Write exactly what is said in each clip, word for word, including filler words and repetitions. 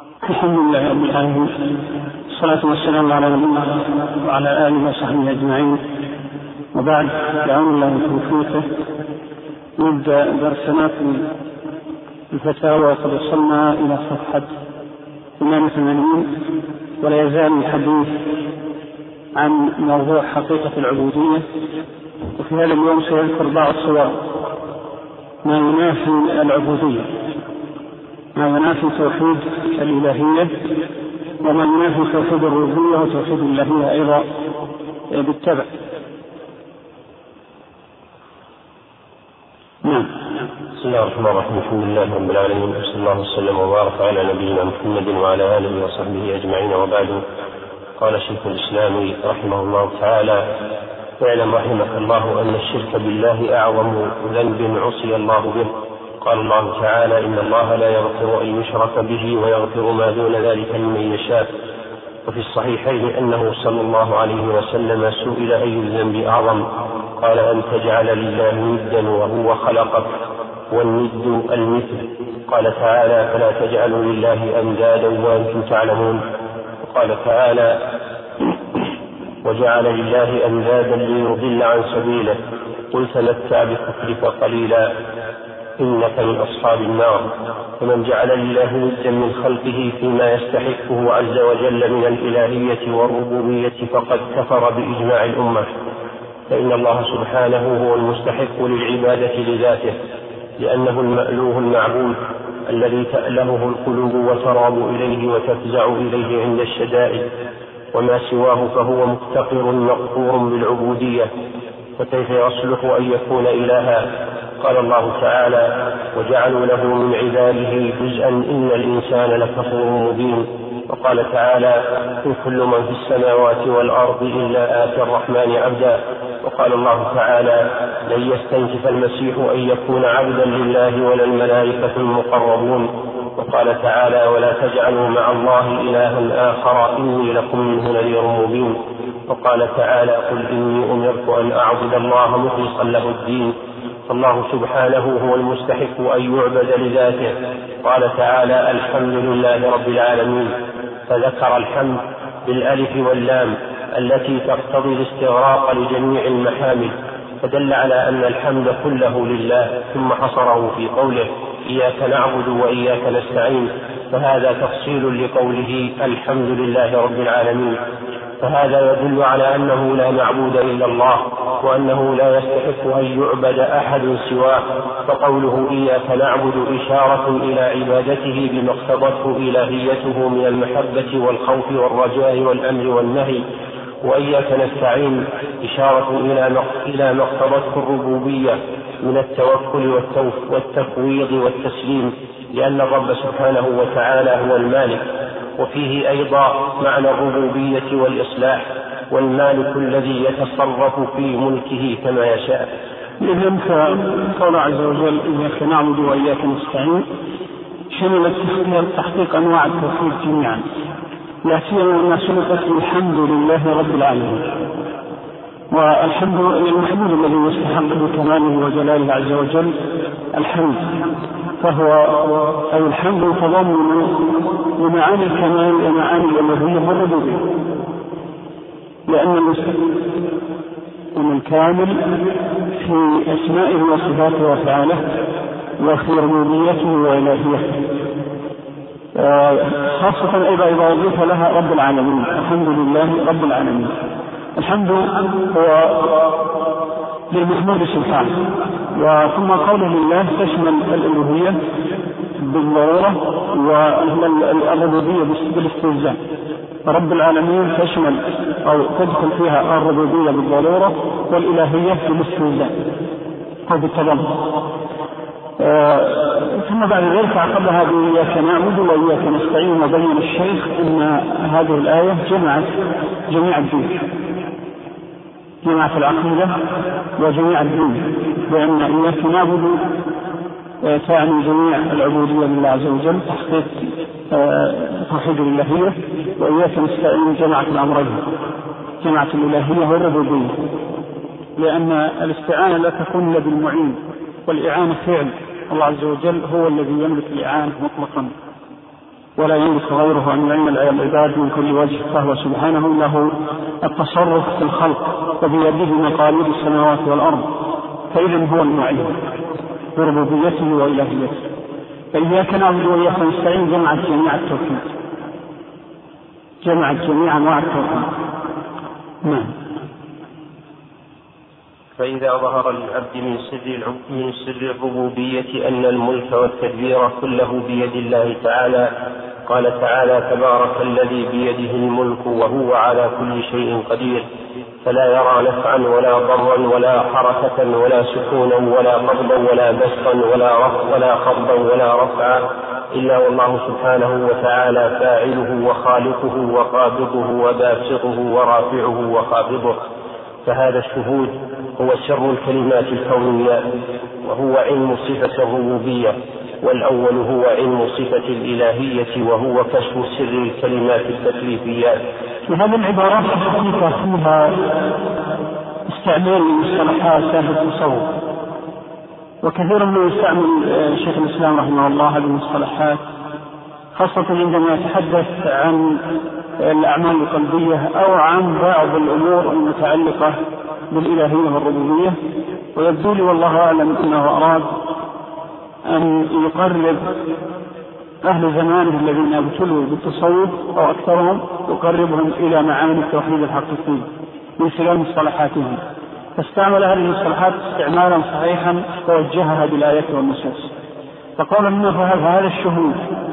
الحمد لله رب العالمين، الصلاة والسلام على نبينا وعلى آله وصحبه أجمعين، وبعد، بعون الله وتوفيقه نبدأ درسنا في الفتاوى. وقد وصلنا إلى صفحة ثمانية وثمانين، ولا يزال الحديث عن موضوع حقيقة العبودية. وفي هذا اليوم سيذكر بعض الصور ما ينافي العبودية، ما ينافي توحيد الإلهية، وما ينافي توحيد الربوبية وتوحيد الإلهية أيضا بالتبع. نعم. بسم الله الرحمن الرحيم، الحمد لله رب العالمين، وصلى الله وسلم وبارك على نبينا محمد وعلى آله وصحبه أجمعين، وبعد. قال شيخ الإسلام رحمه الله تعالى: واعلم رحمك الله أن الشرك بالله أعظم ذنب عصي الله به. قال الله تعالى: إن الله لا يغفر أن يشرك به ويغفر ما دون ذلك لمن يشاء. وفي الصحيحين أنه صلى الله عليه وسلم سئل: أي الذنب أعظم؟ قال: أن تجعل لله ندا وهو خلقك، والند المثل. قال تعالى: فلا تجعلوا لله أندادا وأنتم تعلمون. وقال تعالى: وجعل لله أندادا ليضل عن سبيله، قل تمتع بكفرك قليلا إنك من أصحاب النار. فمن جعل لله ندا من خلقه فيما يستحقه عز وجل من الإلهية والربوبية فقد كفر بإجماع الأمة، فإن الله سبحانه هو المستحق للعبادة لذاته، لأنه المألوه المعبود الذي تألهه القلوب وتراب إليه وتفزع إليه عند الشدائد، وما سواه فهو مفتقر مقهور بالعبودية، فكيف يصلح أن يكون إلها؟ قال الله تعالى: وجعلوا له من عباده جزءا إن الإنسان لكفور مبين. وقال تعالى: إن كل من في السماوات والأرض إلا آتي الرحمن عبدا. وقال الله تعالى: لن يستنكف المسيح أن يكون عبدا لله ولا الملائكة المقربون. وقال تعالى: ولا تجعلوا مع الله إلها آخر إني لكم منه نذير مبين. وقال تعالى: قل إني أمرت أن أعبد الله مخلصا له الدين. فالله سبحانه هو المستحق أن يعبد لذاته. قال تعالى: الحمد لله رب العالمين، فذكر الحمد بالألف واللام التي تقتضي الاستغراق لجميع المحامد، فدل على أن الحمد كله لله، ثم حصره في قوله: إياك نعبد وإياك نستعين، فهذا تفصيل لقوله الحمد لله رب العالمين. فهذا يدل على أنه لا معبود إلا الله، وأنه لا يستحق أن يعبد أحد سواه. فقوله إياك نعبد إشارة إلى عبادته بما اقتضته إلهيته من المحبة والخوف والرجاء والأمر والنهي، وإياك نستعين إشارة إلى ما اقتضته الربوبية من التوكل والتفويض والتسليم، لأن الرب سبحانه وتعالى هو المالك. وفيه أيضا معنى الربوبية والإصلاح، والمالك الذي يتصرف في ملكه كما يشاء. إذن فقال عز وجل: إياك نعبد وإياك نستعين شملت تحقيق أنواع التوحيد جميعا، لا سيما ما سبقت الحمد لله رب العالمين. والحمد للمحمود الذي يستحق بكماله وجلاله عز وجل الحمد، فهو أي الحمد تضمن لمعاني الكمال ومعاني الألوهية والربوبية، لأن المستحق الكامل في أسمائه وصفاته وأفعاله وفي ربوبيته وإلهيته، خاصة أيضا إذا أضيف لها رب العالمين. الحمد لله رب العالمين. الحمد هو للمحمود سبحانه، وثم قوله لله تشمل الألوهية بالضرورة والربوبية بالاستلزام. رب العالمين تشمل أو تدخل فيها الربوبية بالضرورة والإلهية بالاستلزام أو بالتضمن. آه ثم بعد ذلك عقبها بإياك نعبد وإياك نستعين، وبين الشيخ أن هذه الآية جمعت جميع الدين، جمعت العقيدة وجميع الدين، لأن إياك نعبد تعني جميع العبودية لله عز وجل، تحقيق توحيد الإلهية، وإياك نستعين جمعت الأمرين، جمعت الإلهية والربوبية، لأن الاستعانة لا تكون إلا بالمعين، والإعانة فعل. الله عز وجل هو الذي يملك الإعانة مطلقا، ولا يملك غيره أن يعمل على العباد من كل وجه، فهو سبحانه له التصرف في الخلق وبيده مقاليد السماوات والأرض، فإذن هو المعين بربوبيته وإلهيته. فإياك نعبد وإياك نستعين جمعت جميع التوحيد، جمعت جميع أنواع التوحيد. نعم. فإذا ظهر للعبد من سر من سر الربوبية أن الملك والتدبير كله بيد الله تعالى، قال تعالى: تبارك الذي بيده الملك وهو على كل شيء قدير، فلا يرى نفعا ولا ضرا ولا حركة ولا سكونا ولا قبضا ولا بسطا ولا رفع ولا خفضا ولا رفعا إلا والله سبحانه وتعالى فاعله وخالقه وقابضه وباسطه ورافعه وخافضه. فهذا الشهود هو سر الكلمات الكونية، وهو علم صفة الربوبية، والأول هو علم صفة الإلهية وهو كشف سر الكلمات التكليفيات. في هذه العبارات الحقيقة فيها استعمال المصطلحات أهل التصوف، وكثير من يستعمل شيخ الإسلام رحمه الله هذه المصطلحات، خاصة عندما يتحدث عن الأعمال القلبية أو عن بعض الأمور المتعلقة بالإلهية والربوبية. ويبدو لي والله أعلم أنه أراد أن يقرب أهل زمانه الذين ابتلوا بالتصوف أو أكثرهم يقربهم إلى معاني التوحيد الحقيقي من خلال مصطلحاتهم، فاستعمل هذه المصطلحات استعمالا صحيحا توجهها بالآيات والنصوص. فقال منه فهذا الشهود،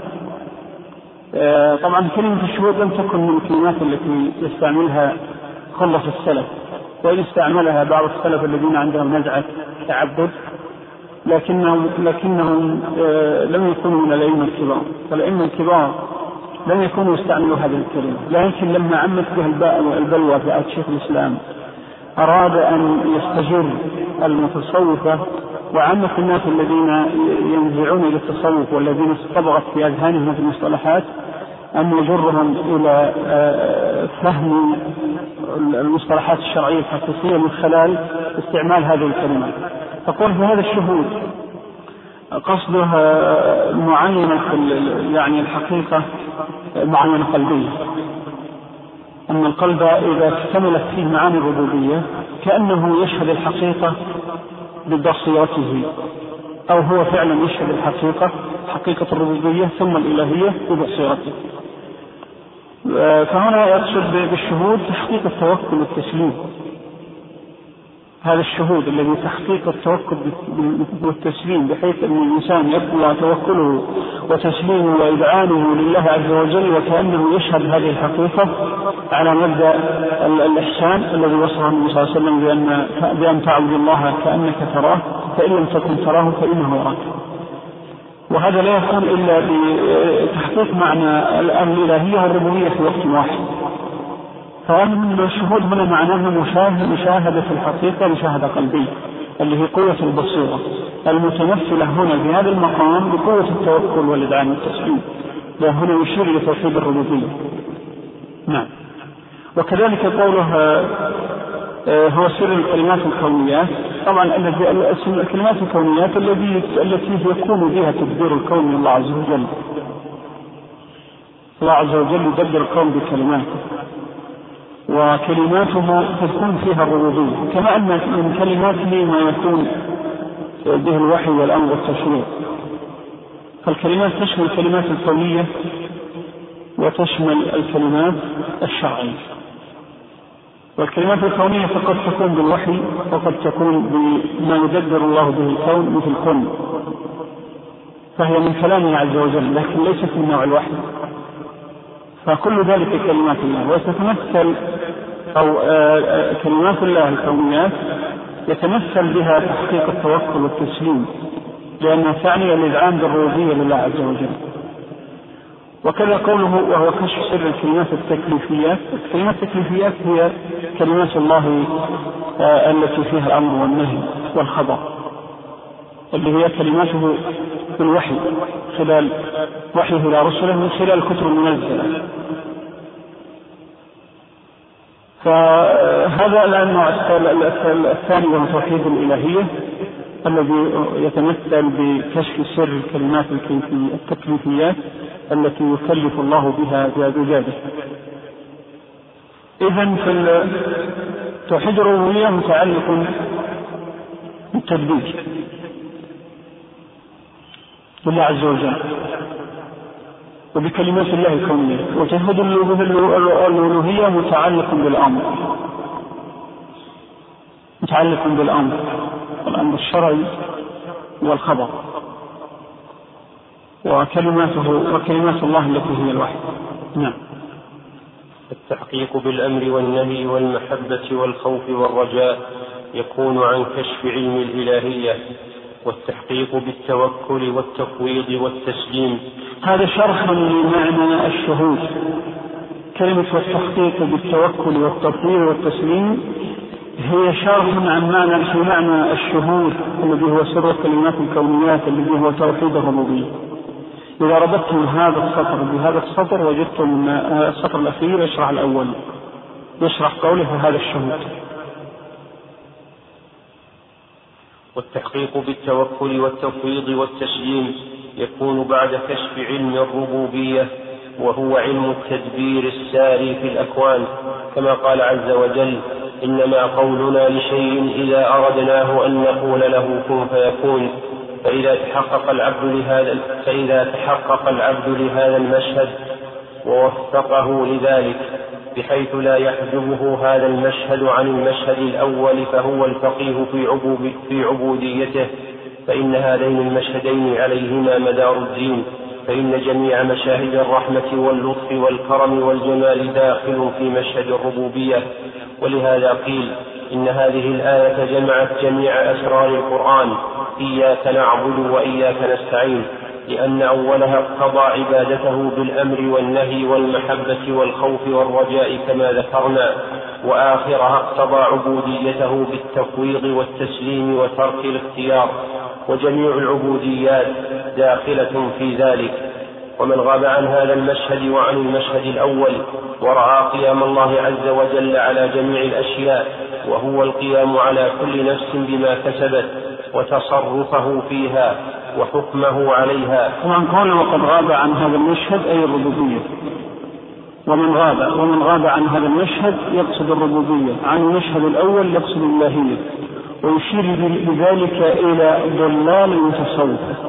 طبعا كلمة الشهود لم تكن من الكلمات التي يستعملها خلص السلف، وإن استعملها بعض السلف الذين عندهم نزعة تعبد، لكنهم, لكنهم لم يكونوا من الأئمة الكبار. فالأئمة الكبار لم يكونوا يستعملوا هذه الكلمة، لكن لما عمت بها البلوى في عهد شيخ الإسلام أراد أن يستجر المتصوفة وعامة الناس الذين ينزعون إلى التصوف والذين استبغت في أذهانهم في المصطلحات أن يجرهم إلى فهم المصطلحات الشرعية الحقيقية من خلال استعمال هذه الكلمات. فقول في هذا الشهود قصدها معينة يعني الحقيقة معينة قلبية، أن القلب إذا اكتملت فيه معاني الربوبية كأنه يشهد الحقيقة ببصيرته، أو هو فعلا يشهد الحقيقة حقيقة الربوبية ثم الإلهية ببصيرته. فهنا يقصد بالشهود تحقيق التوكل والتسليم. هذا الشهود الذي تحقيق التوكل والتسليم بحيث أن الإنسان يبقى توكله وتسليمه وإذعانه لله عز وجل وكأنه يشهد هذه الحقيقة على مبدأ الإحسان الذي وصفه النبي صلى الله عليه وسلم بأن, بأن تعبد الله كأنك تراه فإن لم تكن تراه فإنه يراك. وهذا لا يكون إلا بتحقيق معنى الإلهية والربوبية في وقت واحد. فأن الشهود هنا معناه مشاهدة في الحقيقة مشاهدة قلبية اللي هي قوة البصيرة المتمثلة هنا في هذا المقام بقوة التوكل والإذعان والتسليم، هنا يشير إلى توحيد الربوبية. نعم. وكذلك قوله هو سر الكلمات الكونيات، طبعا الكلمات الكونيات التي يكون بها تدبير الكون من الله عز وجل. الله عز وجل يدبر الكون بكلماته، وكلماته تكون فيها الربوبية، كما أن من كلماته ما يكون به الوحي والأمر والتشريع. فالكلمات تشمل الكلمات الكونية وتشمل الكلمات الشرعية. والكلمات الكونية فقد تكون بالوحي وقد تكون بما يدبر الله به الكون مثل كن، فهي من كلامه عز وجل لكن ليست من نوع الوحي. فكل ذلك كلمات الله، وتتمثل أو كلمات الله الكونيات يتمثل بها تحقيق التوكل والتسليم، لأنها تعني الإذعان بالربوبية لله عز وجل. وكذا قوله وهو كشف سر الكلمات التكليفيات. الكلمات التكليفيات هي كلمات الله التي فيها الأمر والنهي والخبر، اللي هي كلماته بالوحي خلال وحيه إلى رسله من خلال الكتب المنزلة. فهذا النوع الثاني من توحيد الإلهية. الذي يتمثل بكشف سر الكلمات التكليفيات التي يكلف الله بها بعباده. إذن في توحيد الربوبية متعلق بالتدبير بالله عز وجل وبكلمات الله الكونية، وتوحيد الألوهية متعلق بالأمر متعلق بالأمر والأمر الشرعي والخبر وكلماته وكلمات الله التي هي الوحي. نعم. التحقيق بالأمر والنهي والمحبة والخوف والرجاء يكون عن كشف علم الإلهية، والتحقيق بالتوكل والتفويض والتسليم. هذا شرح لمعنى الشهود. كلمة والتحقيق بالتوكل والتفويض والتسليم هي شرح عن معنى في معنى الشهود الذي هو سر الكلمات الكونيات الذي هو توحيد الربوبية. إذا ربطتم هذا السطر بهذا السطر وجدتم السطر الأخير يشرح الأول، يشرح قوله هذا الشهود. والتحقيق بالتوكل والتفويض والتسليم يكون بعد كشف علم الربوبية، وهو علم التدبير الساري في الأكوان، كما قال عز وجل: إنما قولنا لشيء إذا أردناه أن نقول له كن فيكون. فإذا تحقق العبد لهذا فإذا تحقق العبد لهذا المشهد ووفقه لذلك بحيث لا يحجبه هذا المشهد عن المشهد الأول، فهو الفقيه في, عبود في عبوديته، فإن هذين المشهدين عليهما مدار الدين، فإن جميع مشاهد الرحمة واللطف والكرم والجمال داخل في مشهد الربوبية. ولهذا قيل إن هذه الآية جمعت جميع أسرار القرآن: إياك نعبد وإياك نستعين، لأن أولها اقتضى عبادته بالأمر والنهي والمحبة والخوف والرجاء كما ذكرنا، وآخرها اقتضى عبوديته بالتفويض والتسليم وترك الاختيار، وجميع العبوديات داخلة في ذلك. ومن غاب عن هذا المشهد وعن المشهد الأول ورأى قيام الله عز وجل على جميع الأشياء، وهو القيام على كل نفس بما كسبت وتصرفه فيها وحكمه عليها. ومن قال وقد غاب عن هذا المشهد أي الربوبية، ومن غاب ومن غاب عن هذا المشهد يقصد الربوبية، عن المشهد الأول يقصد الإلهية، ويشير بذلك إلى ضلال المتصوف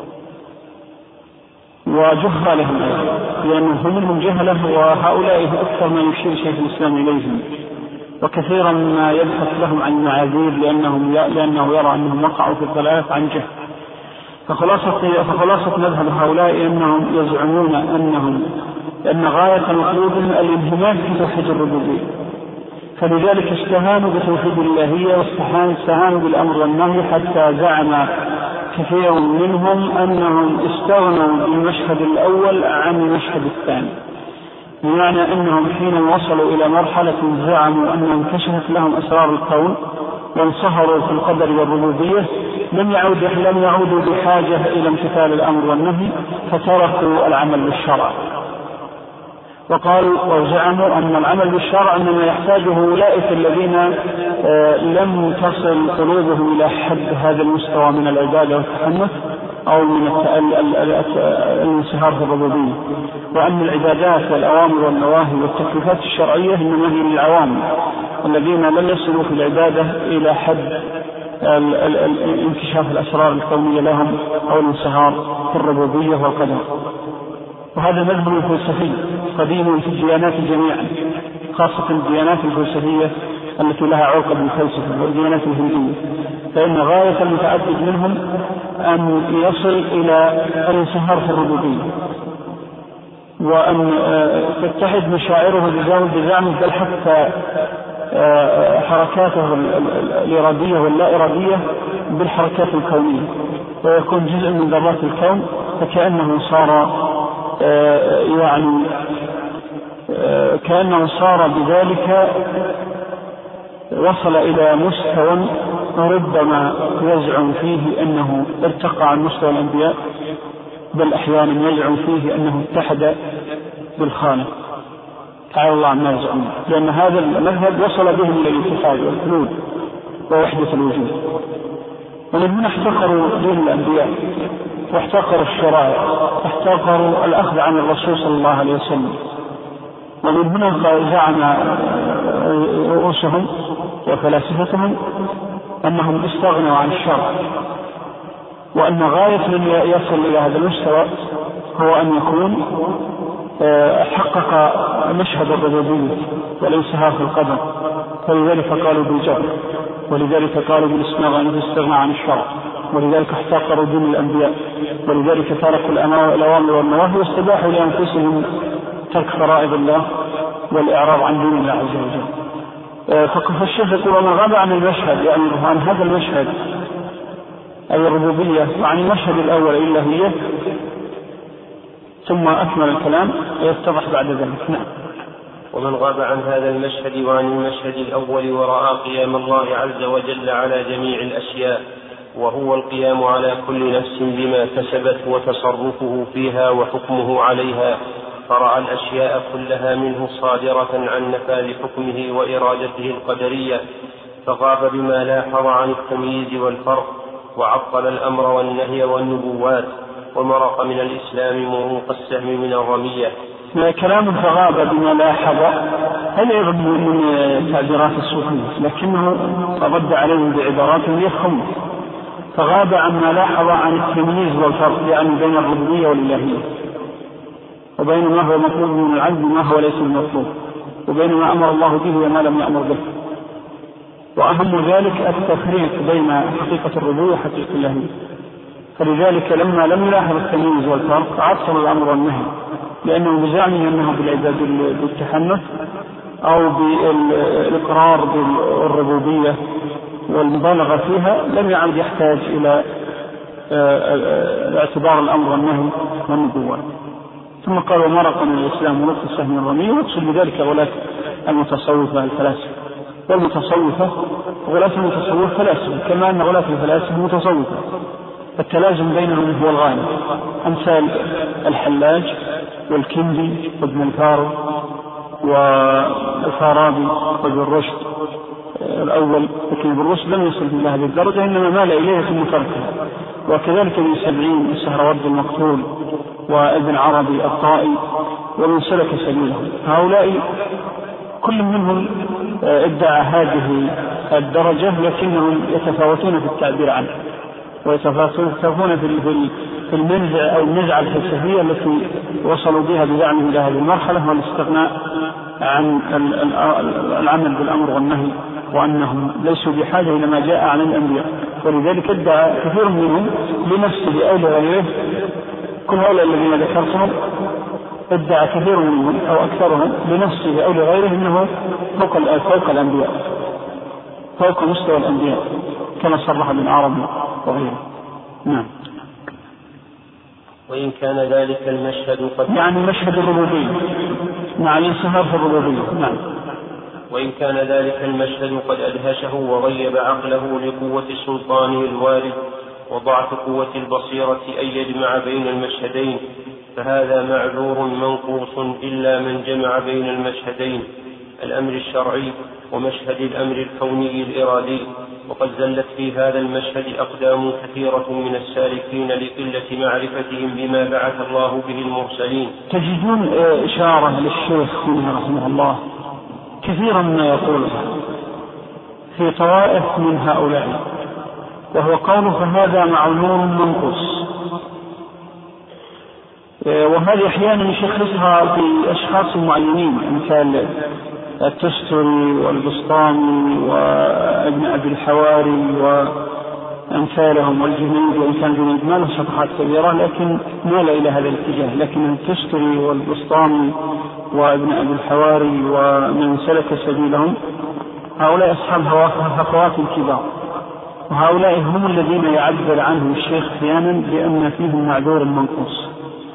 وجهلهم، لأنهم منهم جهله، وهؤلاء أكثر ما يشير شيخ الإسلام إليهم، وكثيرا ما يبحث لهم عن معاذير لأنهم لأنه يرى أنهم وقعوا في الضلالة عن جهل. فخلاصة, فخلاصة مذهب هؤلاء أنهم يزعمون أنهم أن غاية مطلوبهم الانهماك في توحيد الربوبية، فلذلك استهانوا بتوحيد الإلهية واستهانوا بالأمر والنهي، حتى زعم كثير منهم أنهم استغنوا بالمشهد الأول عن المشهد الثاني، بمعنى أنهم حين وصلوا إلى مرحلة زعموا أنهم كشفت لهم أسرار الكون وانصهروا في القدر والربوبية، لم يعودوا لم يعودوا بحاجة إلى امتثال الأمر والنهي، فتركوا العمل بالشرع. وقالوا وزعموا أن العمل بالشرع إنما يحتاجه أولئك الذين لم تصل قلوبهم إلى حد هذا المستوى من العبادة والتحنث أو من الانصهار في الربوبية، وأن العبادات والأوامر والنواهي والتكليفات الشرعية إنما هي للعوام الذين لم يصلوا في العبادة إلى حد انكشاف الأسرار الكونية لهم أو الانصهار في الربوبية والقدر. وهذا مذهب فلسفي قديم في الديانات جميعا، خاصة الديانات الفلسفية التي لها علاقة بالفلسفة والديانات الهندية، فإن غاية المتعدد منهم أن يصل إلى الانصهار في الربوبية، وأن تتحد مشاعره بزعمه، بل حتى حركاته الإرادية واللا إرادية بالحركات الكونية، ويكون جزء من ذرات الكون، فكأنه صار يعني كأنه صار بذلك وصل إلى مستوى ربما يزعم فيه أنه ارتقى عن مستوى الأنبياء، بل أحيانا يزعم فيه أنه اتحد بالخالق تعالى الله عما يزعمون، لأن هذا المذهب وصل بهم إلى الاتحاد والحلول ووحدة الوجود. ومن هنا احتقروا دين الأنبياء واحتقروا الشرائع واحتقروا الأخذ عن الرسول صلى الله عليه وسلم. ومن هنا زعم رؤوسهم وفلاسفتهم أنهم استغنوا عن الشرع، وأن غاية من يصل إلى هذا المستوى هو أن يكون حقق مشهد الربوبية والانصهار في القدر، فلذلك قالوا بالجبر، ولذلك قالوا بالاستغناء عن الشرع، ولذلك احتقروا دين الأنبياء، ولذلك تركوا الأوامر والنواهي واستباحوا لأنفسهم ترك فرائض الله والإعراض عن دين الله عز وجل. فالشيخ يقول ومن غاب عن المشهد، يعني عن هذا المشهد أي الربوبية وعن المشهد الأول الإلهية، ثم أكمل الكلام يتضح بعد ذلك. نعم. ومن غاب عن هذا المشهد وعن المشهد الأول ورأى قيام الله عز وجل على جميع الأشياء، وهو القيام على كل نفس بما كسبت وتصرفه فيها وحكمه عليها، فرأى الأشياء كلها منه صادرة عن نفاذ حكمه وإرادته القدرية، فغاب بما لاحظ عن التمييز والفرق، وعطل الأمر والنهي والنبوات، ومرق من الإسلام مروق السهم من الرمية. كلام فغاب بما لاحظ هل أيضا من تعبيرات الصوفية، لكنه رد عليهم بعبارات يفهم. فغاب عما لاحظ عن التمييز والفرق، يعني بين الربوبية والإلهية، وبين ما هو مطلوب من العبد وما هو ليس المطلوب، وبين ما أمر الله به وما لم يأمر به. وأهم ذلك التفريق بين حقيقة الربوبية وحقيقة الإلهية. فلذلك لما لم يلاحظ التمييز والفرق عطل الأمر والنهي، لأنه بزعمه أنه بالعباد بالتحنث أو بالإقرار بالربوبية والمبالغة فيها لم يعد يحتاج إلى اعتبار الأمر والنهي والنبوة. ثم قال ومرق من الإسلام ونقص السهم الرمي، ويقصد بذلك غلاة المتصوفة الفلاسفة. والمتصوفة غلاة المتصوفة فلاسفة، كما أن غلاة الفلاسفة متصوفة، التلازم بينهم هو الغالب. أمثال الحلاج والكندي وابن الفارض والفارابي وابن رشد الأول، لكن ابن رشد لم يصل إلى هذه الدرجة، إنما مال إليه ثم تركه. وكذلك ابن سبعين السهروردي المقتول وابن عربي الطائي ومن سلك سبيله. هؤلاء كل منهم ادعى هذه الدرجة، لكنهم يتفاوتون في التعبير عنه، ويتفاوتون في المنزع أو النزعة الفلسفية التي وصلوا بها بزعمهم إلى هذه المرحلة، والاستغناء عن العمل بالأمر والنهي، وأنهم ليسوا بحاجة إلى ما جاء عن الأنبياء. ولذلك ادعى كثير منهم لنفسه أو لغيره، كل هؤلاء الذين ذكرتهم ادعى كثير منهم أو أكثرهم لنفسه أو لغيره أنه فوق فوق الأنبياء، فوق مستوى الأنبياء، كما صرح ابن عربي وغيره. نعم. وإن كان ذلك المشهد قد يعني مشهد الربوبية مع الانصهار في الربوبية. نعم. وإن كان ذلك المشهد قد أدهشه وغيب عقله لقوة سلطانه الوارد وضعف قوة البصيرة أن يجمع بين المشهدين، فهذا معذور منقوص إلا من جمع بين المشهدين، الأمر الشرعي ومشهد الأمر الكوني الإرادي. وقد زلت في هذا المشهد أقدام كثيرة من السالكين لقلة معرفتهم بما بعث الله به المرسلين. تجدون إشارة للشيخ منه رحمه الله كثيرا ما يقولها في طوائف من هؤلاء، وهو قوله فهذا معذور منقوص، وهذه أحيانا يشخصها في أشخاص معينين، مثال التستري والبسطامي وابن أبي الحواري وأمثالهم والجنيد، وإن كان الجنيد ما له شطحات كبيرة لكن مال إلى هذا الاتجاه. لكن التستري والبسطامي وابن أبي الحواري ومن سلك سبيلهم هؤلاء أصحاب هفوات كبار، وهؤلاء هم الذين يعبر عنهم الشيخ أحيانا بأن فيهم معذور منقوص.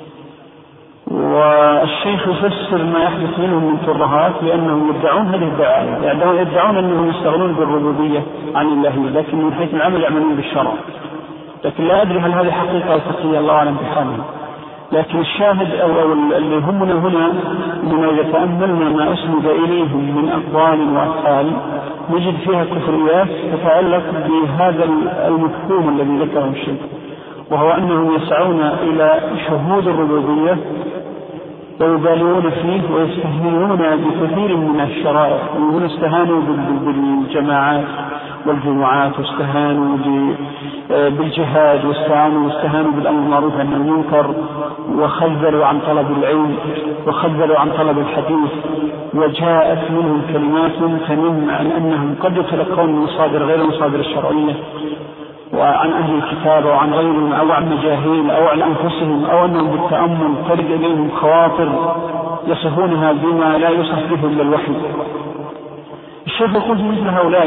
والشيخ يفسر ما يحدث منهم من ترهات لأنهم يدعون هذه الدعاية، يدعون أنهم يستغنون بالربوبية عن الله، لكن من حيث العمل يعملون بالشرع. لكن لا أدري هل هذه حقيقة أو تقية، الله أعلم بحالهم. لكن الشاهد أو, أو اللي همنا هنا من إذا تأملنا ما أسند إليهم من أقوال وأفعال نجد فيها كفريات تتعلق بهذا المفهوم الذي ذكره الشيخ، وهو أنهم يسعون إلى شهود الربوبية ويبالغون فيه ويستهينون بكثير من الشرائع، وهم استهانوا بالجماعات والجمعات، واستهانوا بالجهاد، واستهانوا واستهانوا بالأمر المعروف والنهي عن المنكر، وخذلوا عن طلب العلم، وخذلوا عن طلب الحديث، وجاءت منهم كلمات تنم عن أنهم قد يتلقون مصادر غير المصادر الشرعية، وعن أهل الكتاب وعن غيرهم، أو عن مجاهيل أو عن أنفسهم، أو أنهم بالتأمل ترد إليهم خواطر يصفونها بما لا يصف به إلا الوحي. الشيخ يقول مثل هؤلاء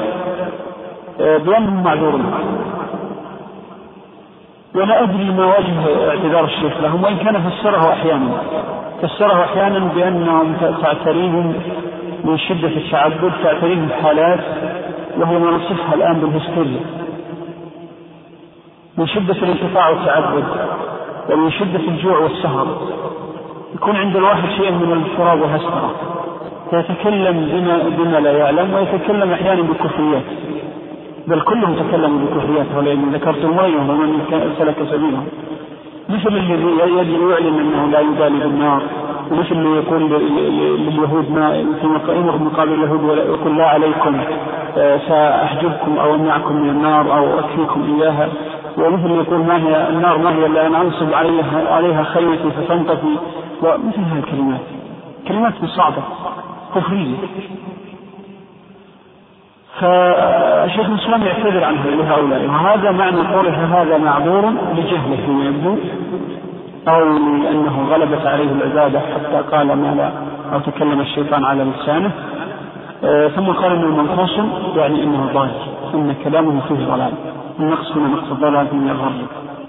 بأنهم معذورون، ولا أدري ما وجه اعتذار الشيخ لهم، وإن كان فسره أحيانا فسره أحيانا بأنهم تعتريهم من شدة التعبد، تعتريهم حالات وهي ما نصفها الآن بالهستيريا، من شدة الانقطاع والتعبد، ومن شدة الجوع والسهر، يكون عند الواحد شيء من الاضطراب والهسترة، فيتكلم بما, بما لا يعلم، ويتكلم أحيانا بكفريات، بل كلهم تكلموا بكفريات، ولأن ذكرت مريم ومن سلك سبيلهم، مثل الذي يعلن أنه لا يبالي بالنار، ومثل اللي يقول لليهود ما في مقابل اليهود ويقول لا عليكم سأحجبكم أو أمنعكم من النار أو أكفيكم إياها، ومثل يقول ما هي النار ما هي إلا أن أنصب عليها, عليها خيمتي فتنطفي، ومثل هذه الكلمات، كلمات صعبة كفرية. فالشيخ الإسلام يعتذر عنه لهؤلاء، وهذا معنى قوله هذا معذور لجهله فيما يبدو، أو لأنه غلبت عليه العبادة حتى قال ما لا، أو تكلم الشيطان على لسانه. آه ثم قال إنه منقوص، يعني إنه ضال، إن كلامه فيه ضلال، النقص هنا نقص الضلال من الغرب.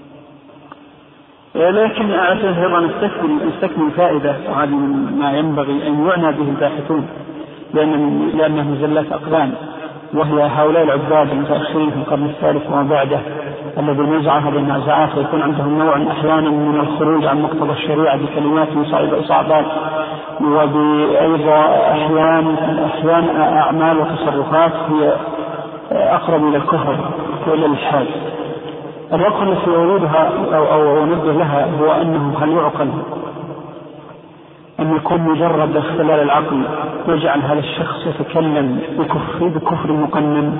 آه لكن أعتذر أن استكمل فائدة، وهذه ما ينبغي أن يعنى به الباحثون، لأن لأنه زلات أقلام، وهي هؤلاء العباد المتأخرين في القرن الثالث وما بعده، الذي نزع هذه النزعات ويكون عندهم نوع أحيانا من الخروج عن مقتضى الشريعة بكلمات صعبات، وبأيضا أحيان أحيان أعمال وتصرفات هي أقرب إلى الكفر وإلى الإلحاد. الوقت التي أريدها أو أو نبه لها هو أنه هل يعقل أن يكون مجرد اختلال العقل يجعل هذا الشخص يتكلم بكفر بكفر مقنن،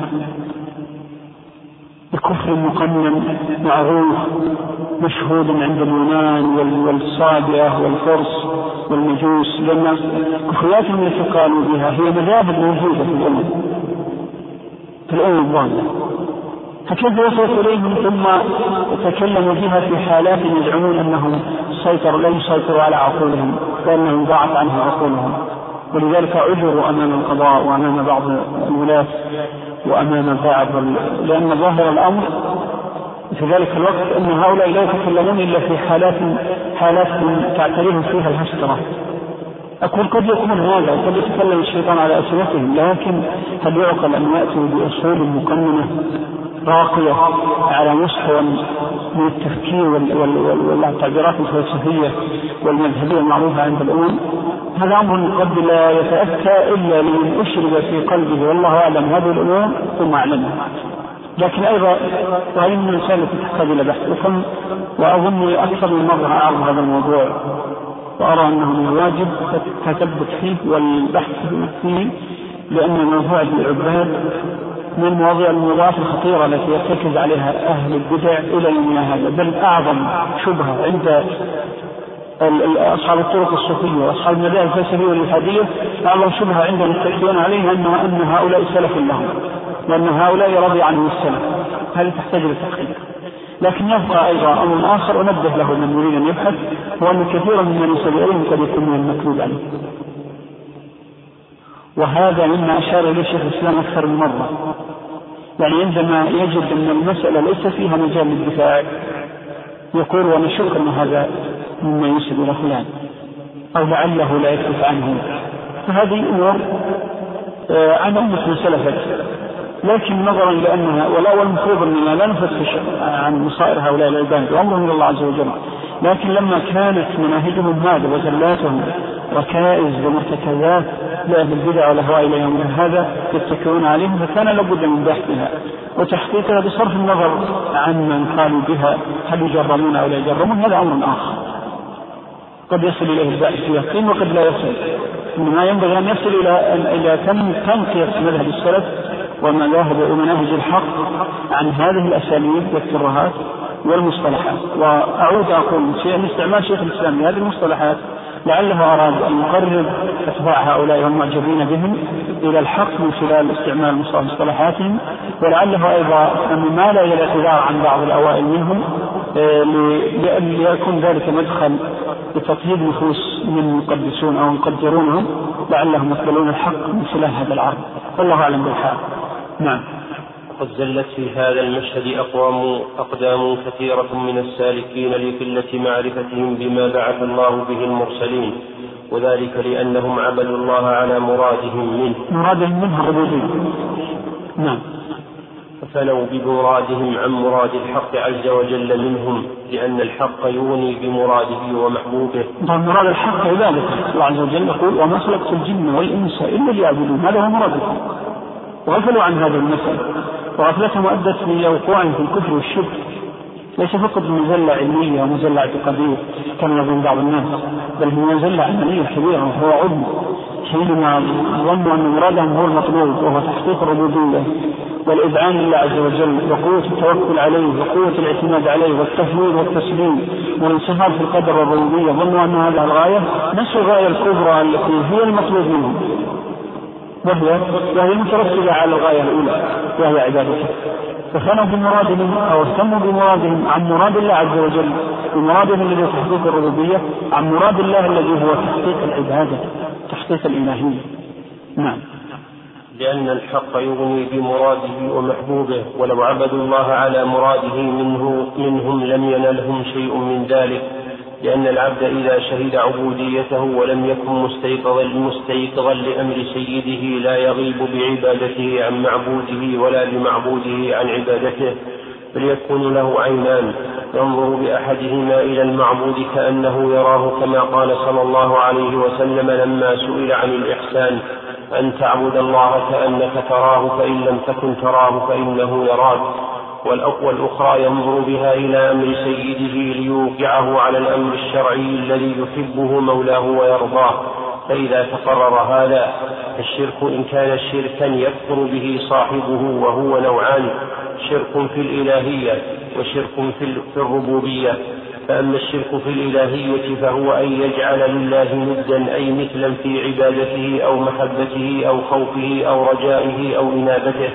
بكفر مقنن معروف مشهود عند اليونان والصابئة والفرس والمجوس، لأن كفرياتهم التي قالوا بها هي مذاهب موجودة في الأمم في الأمم الضالة، فكيف يصل إليهم ثم يتكلموا بها في حالات يزعمون أنهم سيطروا لا يسيطروا على عقولهم، وأنهم ضاعت عنهم عقولهم، ولذلك عذروا أمام القضاء وأمام بعض الولاة وأمام بعض، لأن ظاهر الأمر في ذلك الوقت أن هؤلاء لا يتكلمون إلا في حالات حالات تعتريهم فيها الهسترة. أقول قد يكون هذا، قد يتكلم الشيطان على ألسنتهم، لكن هل يعقل أن يأتوا بأصول مقننة راقية على مستوى من التفكير والتعبيرات الفلسفية والمذهبية المعروفة عند الأمم؟ هذا أمر قد لا يتأتى إلا لمن أشرب في قلبه والله أعلم هذه الأمور ثم أعلمها. لكن أيضا وهي من الرسالة تحتاج إلى بحث، وكم وأظن أكثر من مرة أعرض هذا الموضوع، وأرى أنه من الواجب التثبت فيه والبحث فيه، لأن موضوع العباد من المواضيع الموضوعات الخطيرة التي يرتكز عليها أهل البدع إلى يومنا هذا، بل أعظم شبهة عند أصحاب الطرق الصوفية وأصحاب المذاهب الفلسفية والإلحادية، أعظم شبهة عندهم يتكلمون عليها أنه أن هؤلاء سلف لهم، لأن هؤلاء رضي عنهم السلف. هذه تحتاج للتحقيق. لكن يبقى أيضا أمر آخر أنبه له من يريد أن يبحث، هو أن كثيرا ممن يسأل إليهم قد يكون من المكذوب عليه، وهذا مما أشار إليه شيخ الإسلام أكثر من مرة. يعني عندما يجد أن المسألة ليس فيها مجال للدفاع يقول ونشك أن هذا مما يسأل إلى فلان أو لعله لا يكتف عنه، فهذه أمور عن أمة سلفت، لكن نظرا لأنها ولا والمفروض أننا لا نفتش عن مصائر هؤلاء العباد وأمرهم إلى الله عز وجل، لكن لما كانت مناهجهم هذا وزلاتهم ركائز ومرتكزات لأهل البدع والأهواء إلى يومنا هذا يتكئون عليهم، فكان لابد من بحثها وتحقيقها بصرف النظر عن من قالوا بها هل يجرمون أو لا يجرمون، هذا أمر آخر قد يصل إليه الباحث يقين وقد لا يصل. إنما ينبغي أن يصل إلى إلى تنقية مذهب السلف ومذاهب ومناهج الحق عن هذه الأساليب والترهات والمصطلحات. وأعود أقول شيئا، استعمال شيخ الإسلام لهذه المصطلحات لعله أراد أن يقرب أتباع هؤلاء والمعجبين بهم إلى الحق من خلال استعمال مصطلحاتهم، ولعله أيضا أن ما لا الاعتذار عن بعض الأوائل منهم ليكون ذلك مدخل لتطهير نفوس من يقدسون أو يقدرونهم، لعلهم يقبلون الحق من خلال هذا العرض. والله أعلم بالحال. نعم. قد زلت في هذا المشهد أقوام أقدام كثيرة من السالكين لقلة معرفتهم بما بعث الله به المرسلين، وذلك لأنهم عبدوا الله على مرادهم منه مرادهم منه الربوبية. نعم. ففنوا بمرادهم عن مراد الحق عز وجل منهم، لأن الحق يغني بمراده ومحبوبه. مراد الحق عبادته، الله عز وجل يقول وما خلقت الجن والإنس إلا ليعبدون، هذا هو مراد الحق. وغفلوا عن هذا المثل، وغفلتهم أدت إلى وقوعهم في الكفر والشرك، ليس فقط مزلة علمية ومزلة اعتقادية كما يظن بعض الناس، بل هي مزلة عملية كبيرة وهو علم. حينما ظنوا أن مرادهم هو المطلوب وهو تحقيق الربوبية والإذعان لله عز وجل وقوة التوكل عليه وقوة الاعتماد عليه والتفويض والتسليم والانصهار في القدر والربوبية، ظنوا أن هذه الغاية نفس الغاية الكبرى التي هي المطلوب منهم، وهي وهي مترتبة على الغاية الأولى وهي عبادته. فخانوا بمرادهم أو اهتموا بمرادهم عن مراد الله عز وجل، بمرادهم الذي هو تحقيق الربوبية عن مراد الله الذي هو تحقيق العبادة، تحقيق الإلهية. نعم. لأن الحق يغني بمراده ومحبوبه، ولو عبدوا الله على مراده منه منهم لم ينلهم شيء من ذلك، لأن العبد إذا شهد عبوديته ولم يكن مستيقظا مستيقظا لأمر سيده لا يغيب بعبادته عن معبوده ولا بمعبوده عن عبادته، بل يكون له عينان ينظر بأحدهما إلى المعبود كأنه يراه، كما قال صلى الله عليه وسلم لما سئل عن الإحسان: أن تعبد الله كأنك تراه فإن لم تكن تراه فإنه يراك. والأخرى ينظر بها إلى أمر سيده ليوقعه على الأمر الشرعي الذي يحبه مولاه ويرضاه. فإذا تقرر هذا الشرك إن كان شركا يكفر به صاحبه، وهو نوعان: شرك في الإلهية وشرك في الربوبية. فأما الشرك في الإلهية فهو أن يجعل لله ندا، أي مثلا في عبادته أو محبته أو خوفه أو رجائه أو إنابته،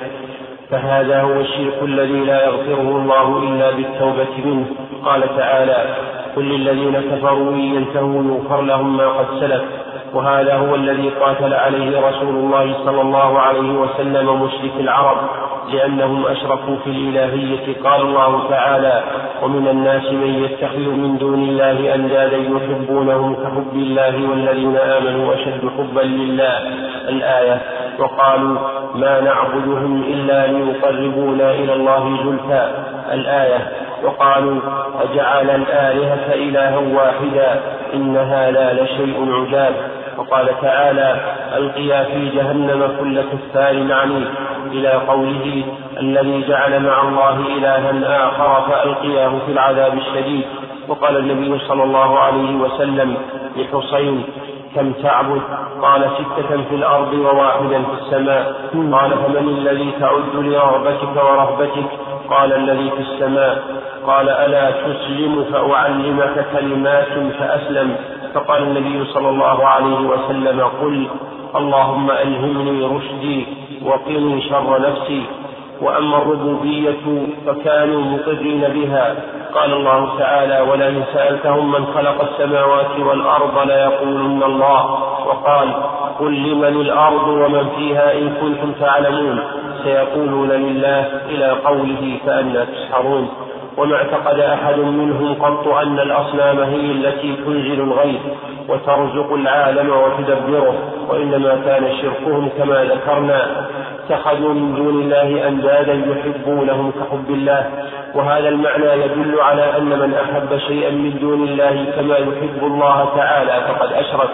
فهذا هو الشرك الذي لا يغفره الله إلا بالتوبة منه. قال تعالى: قل للذين كفروا إن ينتهوا يغفر لهم ما قد سلف. وهذا هو الذي قاتل عليه رسول الله صلى الله عليه وسلم مشرك العرب، لأنهم أشركوا في الإلهية. قال الله تعالى: ومن الناس من يتخذ من دون الله أندادا يحبونهم كحب الله والذين آمنوا أشد حبا لله. الآية. وقالوا: ما نعبدهم إلا ليقربونا إلى الله زلفى. الآية. وقالوا: أجعل الآلهة إلها واحدا إن هذا لشيء عجاب. وقال تعالى: ألقيا في جهنم كل كفار عنيد، إلى قوله: الذي جعل مع الله إلها آخر فألقياه في العذاب الشديد. وقال النبي صلى الله عليه وسلم لحسين: كم تعبد؟ قال: ستة في الأرض وواحدا في السماء. قال: فمن الذي تعد لرغبتك ورهبتك؟ قال: الذي في السماء. قال: ألا تسلم فأعلمك كلمات فأسلم. فقال النبي صلى الله عليه وسلم: قل اللهم ألهمني رشدي وقني شر نفسي. وأما الربوبية فكانوا مقرين بها. قال الله تعالى: ولئن سألتهم من خلق السماوات والأرض ليقولن الله. وقال: قل لمن الأرض ومن فيها إن كنتم تعلمون، سيقولون لله، إلى قوله: فأنى تسحرون. وما اعتقد أحد منهم قط أن الأصنام هي التي تنزل الغيث وترزق العالم وتدبره، وإنما كان شركهم كما ذكرنا اتخذوا من دون الله أندادا يحبونهم كحب الله. وهذا المعنى يدل على أن من أحب شيئا من دون الله كما يحب الله تعالى فقد أشرك،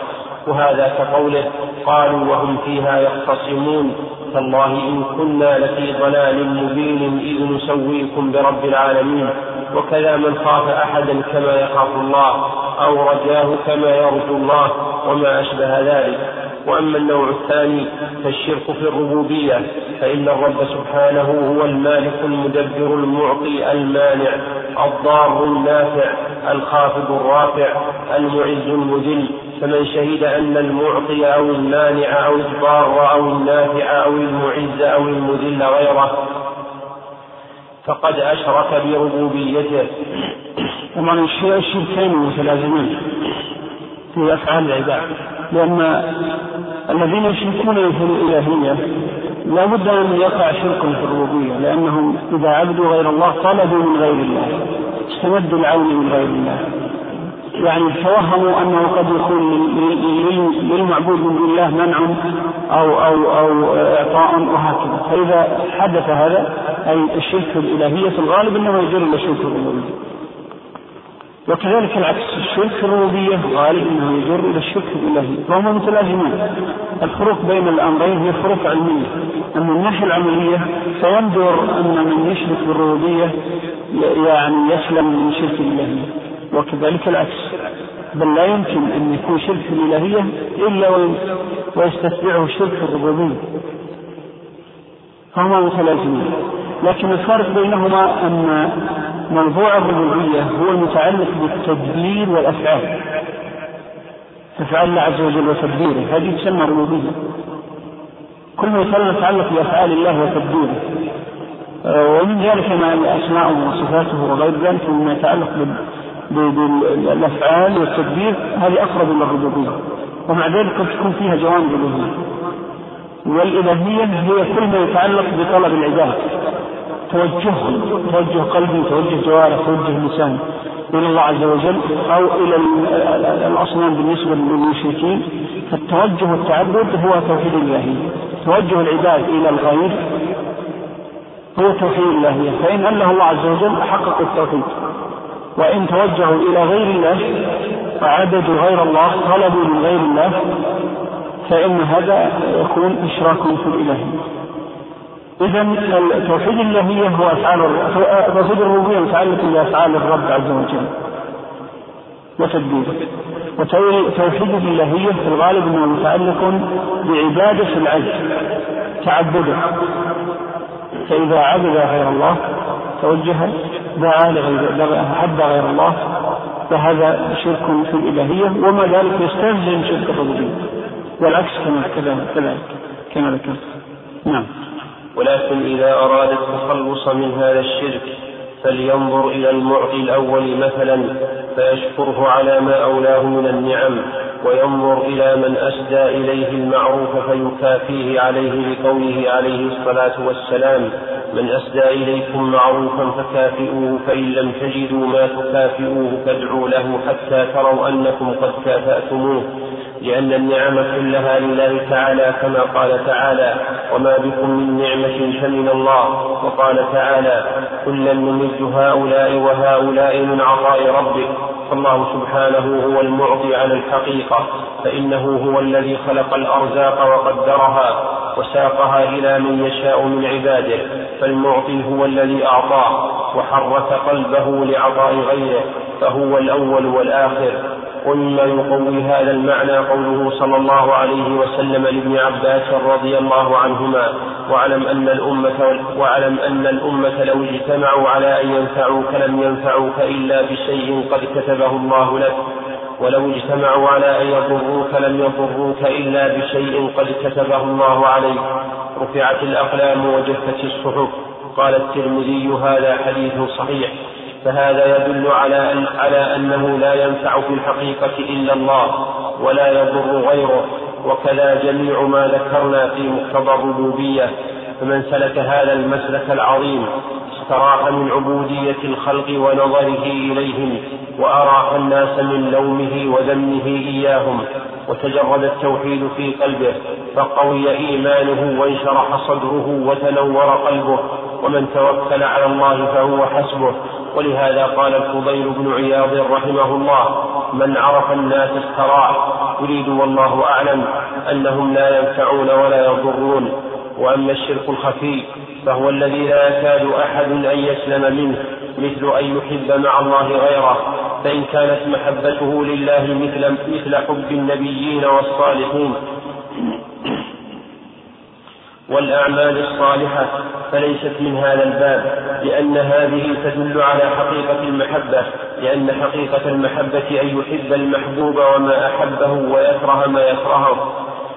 وهذا كقوله قالوا وهم فيها يختصمون تالله إن كنا لفي ضلال مبين إذ نسويكم برب العالمين. وكذا من خاف أحدا كما يخاف الله أو رجاه كما يرجو الله وما أشبه ذلك. وأما النوع الثاني فالشرك في الربوبية، فإن الرب سبحانه هو المالك المدبر المعطي المانع الضار النافع الخافض الرافع المعز المذل. فمن شهد أن المعطي أو المانع أو الضار أو النافع أو المعز أو المذل غيره فقد أشرك بربوبيته. طبعا الشركين متلازمين في أفعال العباد، لأن الذين يشركون في الإلهية لا بد أن يقع شرك في الربوبية، لأنهم إذا عبدوا غير الله طلبوا من غير الله، استمدوا العون من غير الله، يعني توهموا أنه قد يكون للمعبود من دون الله منع أو, أو, أو إعطاء وهكذا. فإذا حدث هذا أي الشرك في الإلهية في الغالب إنما يجر إلى شرك الربوبية. وكذلك العكس، الشرك في الربوبية غالب أنه يجر إلى الشرك الإلهي، فهما متلازمين. الفروق بين الأمرين هي فروق علمية. أما من الناحية العملية فيندر أن من يشرك بالربوبية يعني يسلم من شرك الإلهية، وكذلك العكس، بل لا يمكن أن يكون شرك في الإلهية إلا ويستتبعه الشرك في الربوبية، فهما متلازمين. لكن الفرق بينهما أن موضوع الربوبية هو المتعلق بالتدبير والأفعال، أفعال الله عز وجل وتدبيره، هذه تسمى ربوبية. كل ما يتعلق بأفعال الله وتدبيره، ومن ذلك ما أسماءه وصفاته وغير ذلك مما يتعلق بالأفعال والتدبير، هذه أقرب إلى الربوبية، ومع ذلك قد تكون فيها جوانب الإلهية. والإلهية هي كل ما يتعلق بطلب العباد، توجه توجه قلبي، توجه جوارح، توجه لسان إلى الله عز وجل أو إلى الأصنام بالنسبة للمشركين. فالتوجه والتعبد هو توحيد الإلهية، توجه العباد إلى الغير هو توحيد الإلهية، فإن أله الله عز وجل حقق التوحيد، وإن توجهوا إلى غير الله فعبدوا غير الله، طلبوا من غير الله، فإن هذا يكون إشراك في الإلهية. إذن توحيد الإلهية هو أفعال توحيد الربوبية متعلق بأفعال الرب عز وجل وتدبيره. وتوحيد الإلهية في الغالب أنه متعلق بعبادة العبد تعبده، فإذا عبد غير الله توجه دعا عبد غير الله فهذا شرك في الإلهية، وما ذلك يستلزم شرك الربوبية، والعكس كما كذلك كما ذكرت. نعم. ولكن إذا أراد التخلص من هذا الشرك فلينظر إلى المعطي الأول مثلا فيشكره على ما أولاه من النعم، وينظر إلى من أسدى إليه المعروف فيكافيه عليه بقوله عليه الصلاة والسلام من أسدى إليكم معروفا فكافئوه فإن لم تجدوا ما تكافئوه فادعوا له حتى تروا أنكم قد كافأتموه، لأن النعم كلها لله تعالى كما قال تعالى وما بكم من نعمة فمن الله. وقال تعالى كلا نمد هؤلاء وهؤلاء من عطاء ربك. فالله سبحانه هو المعطي على الحقيقة، فإنه هو الذي خلق الأرزاق وقدرها وساقها إلى من يشاء من عباده، فالمعطي هو الذي أعطاه وحرك قلبه لعطاء غيره، فهو الأول والآخر. ومما يقوي هذا المعنى قوله صلى الله عليه وسلم لابن عباس رضي الله عنهما واعلم أن الأمة, واعلم أن الأمة لو اجتمعوا على أن ينفعوك لم ينفعوك إلا بشيء قد كتبه الله لك، ولو اجتمعوا على أن يضروك لم يضروك إلا بشيء قد كتبه الله عليك. رفعت الأقلام وجفت الصحف. قال الترمذي هذا حديث صحيح. فهذا يدل على, أن على أنه لا ينفع في الحقيقة إلا الله ولا يضر غيره، وكذا جميع ما ذكرنا في مقتضى الربوبية. فمن سلك هذا المسلك العظيم استراح من عبودية الخلق ونظره إليهم، وأراح الناس من لومه وذمه إياهم، وتجرد التوحيد في قلبه فقوي إيمانه وانشرح صدره وتنور قلبه، ومن توكل على الله فهو حسبه. ولهذا قال الفضيل بن عياض رحمه الله من عرف الناس استراح. يريد والله أعلم أنهم لا ينفعون ولا يضرون. وأما الشرك الخفي فهو الذي لا يكاد أحد أن يسلم منه، مثل أن يحب مع الله غيره، فإن كانت محبته لله مثل, مثل حب النبيين والصالحين والأعمال الصالحة فليست من هذا الباب، لأن هذه تدل على حقيقة المحبة، لأن حقيقة المحبة أن يحب المحبوب وما أحبه ويكره ما يكرهه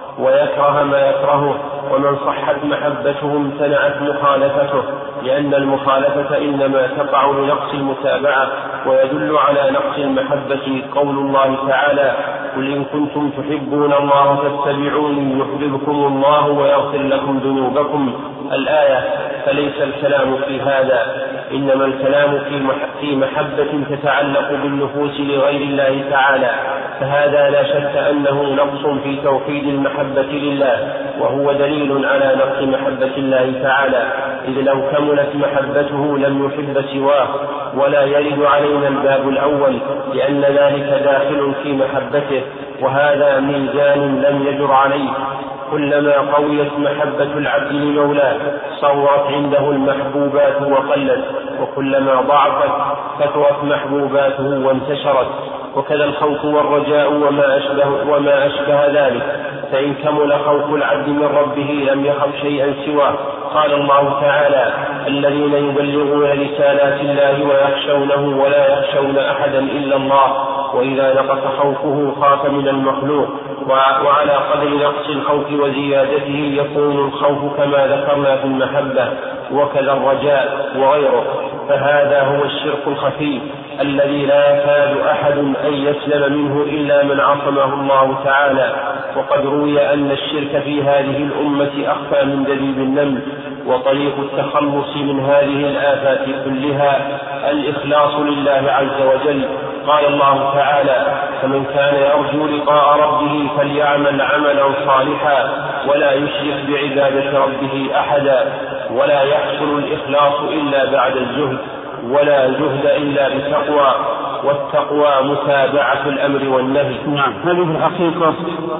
ويكره ما يكرهه ومن صحت محبته امتنعت مخالفته، لأن المخالفة إنما تقع لنقص المتابعة. ويدل على نقص المحبة قول الله تعالى: قل إن كنتم تحبون الله فاتبعوني يحببكم الله ويغفر لكم ذنوبكم، الآية. فليس الكلام في هذا، إنما الكلام في محبة تتعلق بالنفوس لغير الله تعالى، فهذا لا شك أنه نقص في توحيد المحبة لله، وهو دليل على نقص محبة الله تعالى، إذ لو كملت محبته لم يحب سواه. ولا يرد علينا الباب الأول، لأن ذلك داخل في محبته، وهذا ميزان لم يجر عليه. كلما قويت محبة العبد لمولاه صورت عنده المحبوبات وقلت، وكلما ضعفت كثرت محبوباته وانتشرت. وكذا الخوف والرجاء وما أشبه, وما أشبه ذلك، فإن كمل خوف العبد من ربه لم يخف شيئا سواه. قال الله تعالى: الذين يبلغون رسالات الله ويخشونه ولا يخشون أحدا إلا الله. وإذا نقص خوفه خاف من المخلوق، وعلى قدر نقص الخوف وزيادته يكون الخوف كما ذكرنا في المحبة، وكذا الرجاء وغيره. فهذا هو الشرك الخفي الذي لا يكاد أحد أن يسلم منه إلا من عصمه الله تعالى. وقد روي أن الشرك في هذه الأمة أخفى من دبيب النمل، وطريق التخلص من هذه الآفات كلها الإخلاص لله عز وجل. قال الله تعالى: فمن كان يرجو لقاء ربه فليعمل عملا صالحا ولا يشرك بعبادة ربه أحدا. ولا يحصل الإخلاص إلا بعد الزهد، ولا زهد إلا بتقوى، والتقوى متابعة الأمر والنهي. نعم، هذه الحقيقة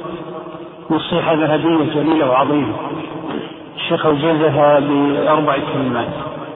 نصيحة ذهبية جميلة وعظيمة، الشيخ أوجزها بأربع كلمات،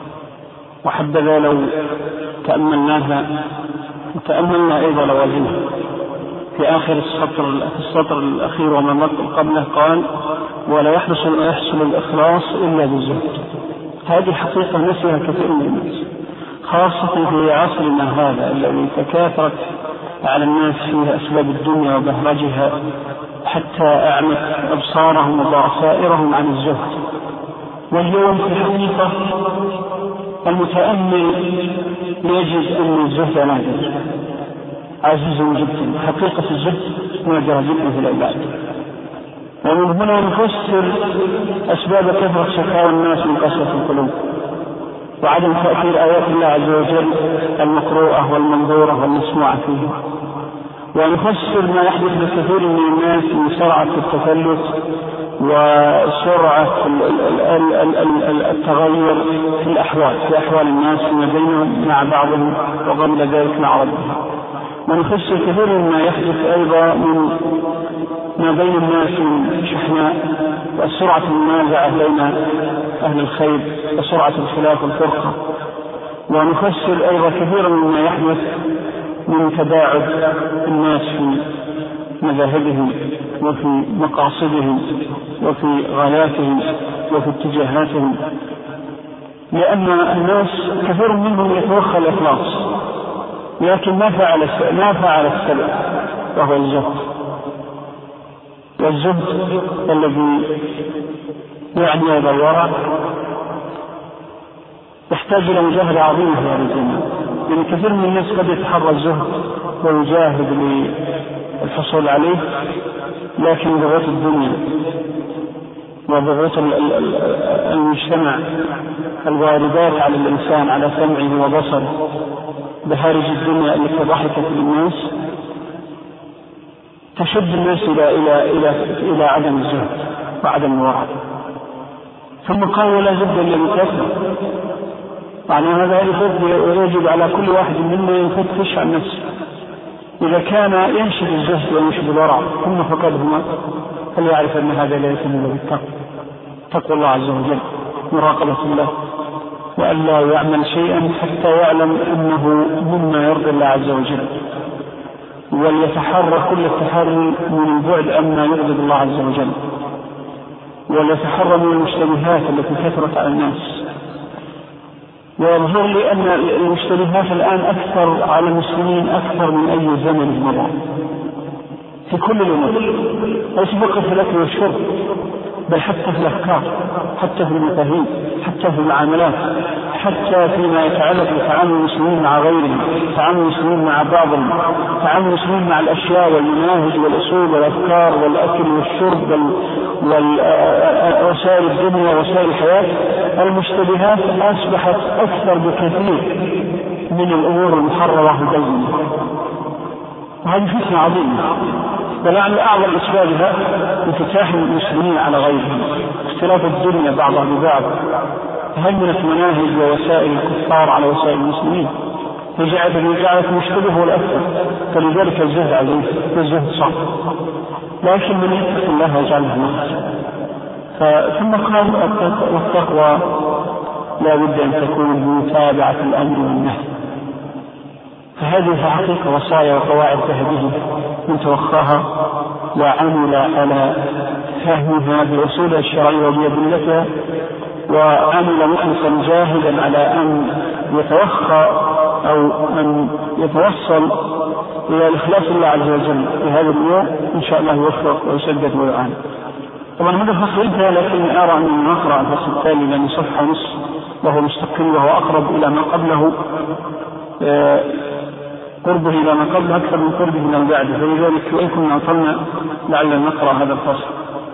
وحبذا لو تأملناها وتأملنا أيضا لوازمها. في آخر السطر, في السطر الأخير وما قبله قال: ولا يحصل, يحصل الإخلاص إلا بالزهد. هذه حقيقة نسيها كثير من الناس، خاصة في عصرنا هذا الذي تكاثرت على الناس فيه أسباب الدنيا وبهرجها، حتى أعمت أبصارهم وبصائرهم عن الزهد. واليوم في الحقيقة المتأمل يجد أن الزهد نادر عزيز جدا، حقيقة الزهد نادرة جدا في العباد. ومن هنا نفسر أسباب كثرة شكاوى الناس من قسوة القلوب وعدم تأثير آيات الله عز وجل المقروءة والمنظورة والمسموعة فيه، ونفسر ما يحدث لكثير من الناس من سرعة التفلت وسرعة التغير في الأحوال في أحوال الناس فيما بينهم مع بعضهم وقبل ذلك مع ربهم. ونفسر كثير مما يحدث أيضا من ما بين الناس من شحناء وسرعة المنازعة بين أهل الخير وسرعة الخلاف والفرقة. ونفسر أيضا كثيرا مما يحدث من تباعد الناس في مذاهبهم وفي مقاصدهم وفي غاياتهم وفي اتجاهاتهم، لأن الناس كثير منهم يتوخى الإخلاص لكن ما فعل ما فعل السبب، وهو الزهد. والزهد الذي يعني هذا الورع يحتاج إلى مجاهدة عظيمة في هذا الزمان، لأن كثير من الناس قد يتحرى الزهد ويجاهد للحصول عليه، لكن ضغوط الدنيا وضغوط المجتمع الواردات على الإنسان على سمعه وبصره بخارج الدنيا التي ضحكت للناس تشد الناس إلى إلى إلى إلى عدم الزهد وعدم الورع. ثم قال: ولا زهد إلا بالكثرة. يعني هذا يجب على كل واحد منا يفتش عن نفسه إذا كان ينشد الزهد وينشد الورع ثم فقدهما فليعرف أن هذا لا يتم إلا بالتقوى، تقوى الله عز وجل، مراقبة الله، وألا يعمل شيئا حتى يعلم أنه مما يرضي الله عز وجل، وليتحرى كل التحري من البعد عما يغضب الله عز وجل، وليتحرى من المشتبهات التي كثرت على الناس. ويظهر لي أن المشتبهات الآن أكثر على المسلمين أكثر من أي زمن مضى في كل الأمور، ليس فقط في الأكل والشرب بل حتى في الأفكار، حتى في المفاهيم، حتى في المعاملات، حتى فيما يتعلق بتعامل المسلمين مع غيرهم، تعامل المسلمين مع بعضهم، تعامل المسلمين مع الأشياء والمناهج والأصول والأفكار والأكل والشرب ووسائل الدنيا ووسائل الحياة. المشتبهات أصبحت أكثر بكثير من الأمور المحررة البينة، وهذه فتنة عظيمة. بل يعني أعظم أسبابها انفتاح المسلمين على غيرهم، اختلاف الدنيا بعضها ببعض، تهيمنت مناهج ووسائل الكفار على وسائل المسلمين، فجعلت المشتبه هو الأكثر، فلذلك الزهد عليه الزهد صعب، لكن من يتق الله يجعله مخرجا. ثم قال والتقوى لا بد أن تكون بمتابعة الأمر والنهي، فهذه في حقيقة وصايا وقواعد تهديه من توخاها وعمل على فهمها بأصولها الشرعية وبأدلتها، وعمل مخلصا جاهدا على أن يتوخى أو أن يتوصل إلى الإخلاص الله عز وجل في هذا اليوم، إن شاء الله يوفق ويسدد ويعان. طبعا هذا الفصل انتهى، لكن أرى أن نقرأ الفصل التالي لأن صفحة نصف وهو مستقل وهو أقرب إلى ما قبله، قربه إلى ما قبله أكثر من قربه إلى ما بعده، فلذلك وإن كنا أطلنا لعلنا نقرأ هذا الفصل.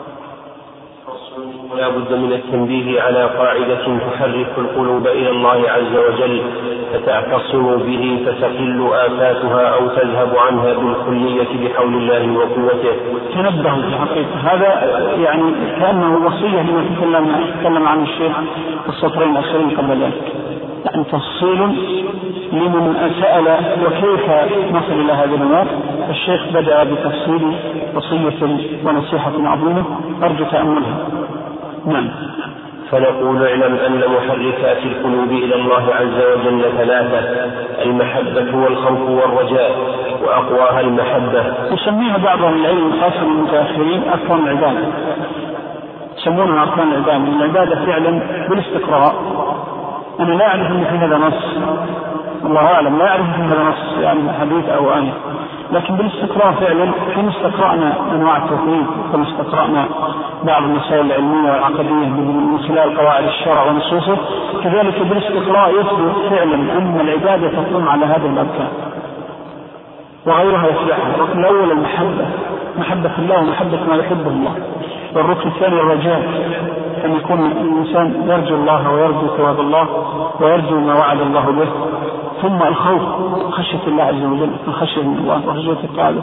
لا بد من التنبيه على قاعدة تحرك القلوب إلى الله عز وجل فتعتصم به فتقل آفاتها أو تذهب عنها بالكلية بحول الله وقوته. تنبهوا في حقيقة هذا يعني كأنه وصية لما تكلم, تكلم عن الشيخ السطرين الأخيرين قبل ذلك، يعني تفصيل لمن سأل وكيف نصل إلى هذه الأمور. الشيخ بدأ بتفصيل وصية ونصيحة عظيمة أرجو تأملها. نعم. فنقول اعلم أن محركات القلوب إلى الله عز وجل ثلاثة: المحبة والخوف والرجاء، وأقواها المحبة. يسميها بعض العلم خاصة المتأخرين أركان العبادة، يسمونها أركان العبادة. العبادة فعلا بالاستقراء. أنا لا أعرف أن في هذا نص، الله أعلم، لا أعرف أن هذا نص يعني حديث أو آية، لكن بالاستقراء فعلا كما استقرأنا أنواع التوحيد، كما استقرأنا بعض المسائل العلمية والعقدية من خلال قواعد الشرع ونصوصه، كذلك بالاستقراء يثبت فعلا أن العبادة تقوم على هذه الأركان وغيرها يتبعها. الركن الأول المحبة، محبة الله ومحبة ما يحبه الله. والركن الثاني الرجاء، أن يكون الإنسان يرجو الله ويرجو ثواب الله ويرجو ما وعد الله به. ثم الخوف، خشية الله عز وجل، خشية من الله وخشية القلب.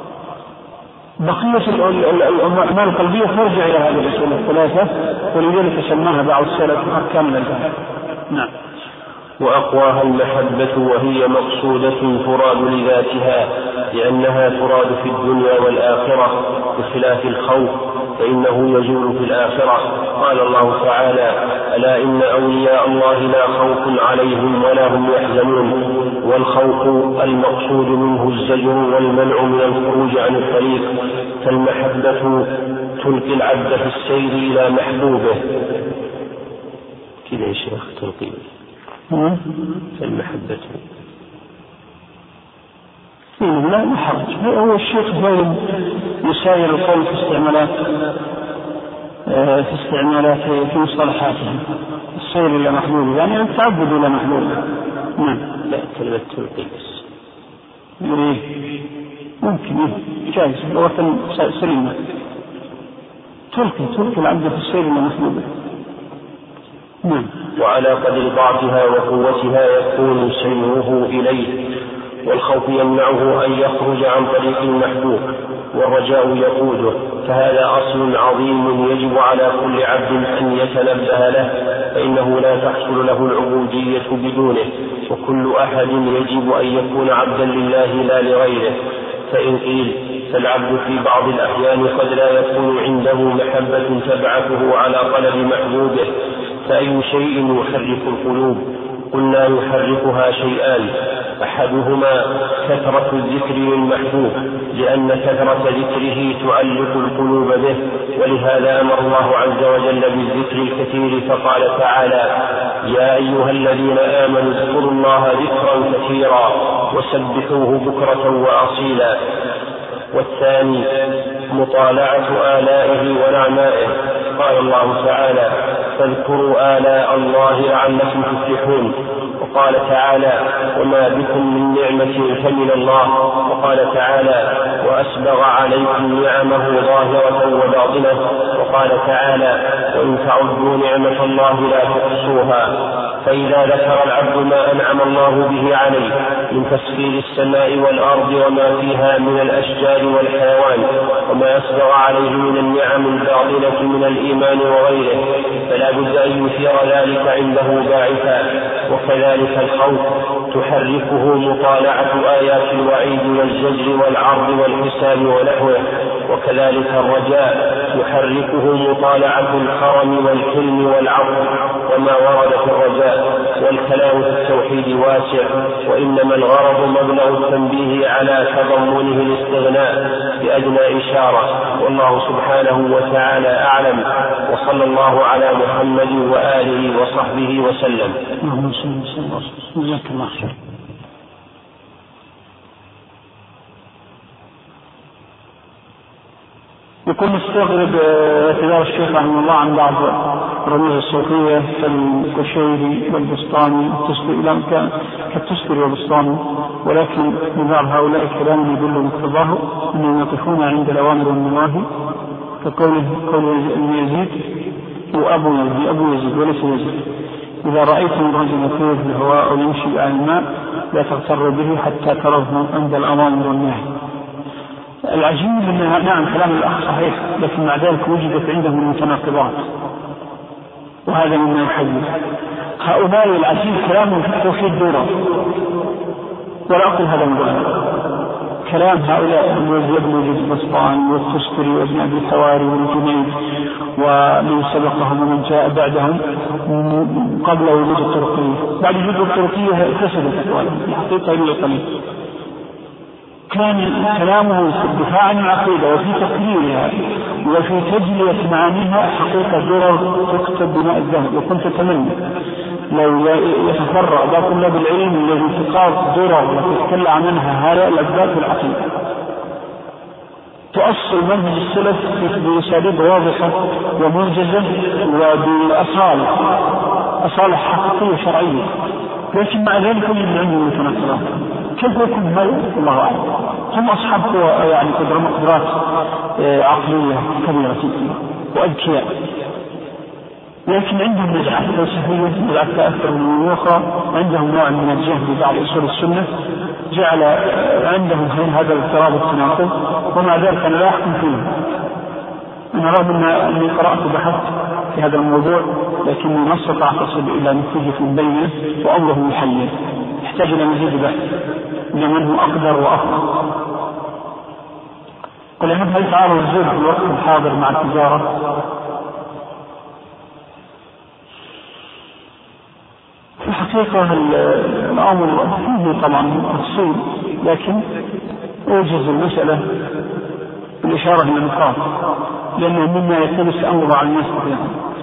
بقية الأعمال القلبية ترجع إلى هذه الأصول الثلاثة، ولذلك سماها بعض السلف أركان العبادة. نعم. وأقواها المحبة، وهي مقصودة تراد لذاتها لأنها تراد في الدنيا والآخرة، بخلاف الخوف فإنه يزول في الآخرة. قال الله تعالى: ألا إن أولياء الله لا خوف عليهم ولا هم يحزنون. والخوف المقصود منه الزجر والمنع من الخروج عن الطريق، فالمحبة تلقي العبد في السير إلى محبوبه. كذا يا شيخ تلقي فالمحبة لا محرج. هو الشيخ دائما يساير القول في استعمالات في استعمالات في مصطلحاتهم، السير إلى محلول يعني التعبد إلى محلول. نعم. لا كلمة تلقي بس ممكن جائز لغة سليمة، تلقي تلقي العبد في السير إلى محلول. نعم. وعلى قدر ضعفها وقوتها يكون سيره إليه. والخوف يمنعه أن يخرج عن طريق المحبوب، والرجاء يقوده. فهذا أصل عظيم يجب على كل عبد أن يتنبه له، فإنه لا تحصل له العبودية بدونه، وكل أحد يجب أن يكون عبدا لله لا لغيره. فإن قيل فالعبد في بعض الأحيان قد لا يكون عنده محبة تبعثه على طلب محبوبه، فأي شيء يحرك القلوب؟ قلنا يحركها شيئان: أحدهما كثرة الذكر للمحبوب، لأن كثرة ذكره تعلق القلوب به، ولهذا أمر الله عز وجل بالذكر الكثير فقال تعالى: يا أيها الذين آمنوا اذكروا الله ذكرا كثيرا وسبحوه بكرة وأصيلا. والثاني مطالعة آلائه ونعمائه، قال الله تعالى: فاذكروا آلاء الله لعلكم تفلحون. وقال تعالى: وما بكم من نعمة فمن الله. وقال تعالى: وأسبغ عليكم نعمه ظاهرة وباطنة. وقال تعالى: وإن تعدوا نعمة الله لا تحصوها. فإذا ذكر العبد ما أنعم الله به عليه من تسخير السماء والأرض وما فيها من الأشجار والحيوان، وما أسبغ عليه من النعم الباطنة من الإيمان وغيره، فلا بد أن يثير ذلك عنده باعثا. وكذلك الخوف تحركه مطالعة آيات الوعيد والزجر والعرض والحساب ونحوه. وكذلك الرجاء يحركه مطالعة الكرم والحلم والعفو وما ورد في الرجاء. والكلام في التوحيد واسع، وإنما الغرض مبلغ التنبيه على تضمنه الاستغناء بأدنى إشارة. والله سبحانه وتعالى أعلم، وصلى الله على محمد وآله وصحبه وسلم. جزاك الله خير. يكون مستغرب اعتذار الشيخ رحمه الله عن بعض الرموز الصوفية كالكشيري والبسطامي كالتسكري والبسطامي، ولكن من بعض هؤلاء الكلام يدل مقتضاه أنهم يقفون عند الأوامر والنواهي، كقوله قول يزيد وأبو يزيد أبو يزيد وليس يزيد: إذا رأيتم الرجل يطير في الهواء أو يمشي على الماء لا تغتر به حتى تروه عند الأوامر والنواهي. العجيب أنها نعم كلام الأخ صحيح، لكن مع ذلك وجدت عندهم المتناقضات، وهذا مما يحدث هؤلاء. العجيب كلامهم في التوحيد دورة، ولا أقول هذا مبالغ. كلام هؤلاء ابن وجد البسطامي والتسكري وابن أبي الحواري والجنيد ومن سبقهم ومن جاء بعدهم قبل وجود الطرقية. بعد وجود الطرقية فسدت الحقيقة إلا قليل. كان كلامه في الدفاع عن العقيدة وفي تقريرها وفي تجلية معانيها حقيقة درر تكتب بماء الذهب. وكنت أتمنى لو يتفرع بعض طلاب العلم الذي تقاط درر وتتكلم عنها هؤلاء الأسباب في العقيدة، تؤصل منهج السلف بأساليب واضحة وموجزة وبأصالة أصالة حقيقية شرعية، لكن مع ذلك يجب عنهم المتناقضات. كيف يكون هذا؟ الله أعلم. هم أصحاب يعني قدرات عقلية كبيرة وأذكياء، لكن عندهم نزعة فلسفية، نزعة تأثر من الأخرى، عندهم نوع من الجهل ببعض أصول السنة جعل عندهم هذا الاضطراب التناقض، ومع ذلك أنا لا أحكم فيه. أنا رغم أني قرأت وبحثت في هذا الموضوع، لكني ما استطعت أصل إلى نتيجة بينة وأمره محير، يحتاج إلى مزيد بحث لمن هو أقدر وأفضل. قل هل تعارض الزوج في الوقت الحاضر مع التجارة؟ في الحقيقة الأمر فيه طبعا تفصيل، لكن أوجز المسألة بالإشارة إلى النقاط، لأنه مما يلتبس أمر على الناس كثيرا.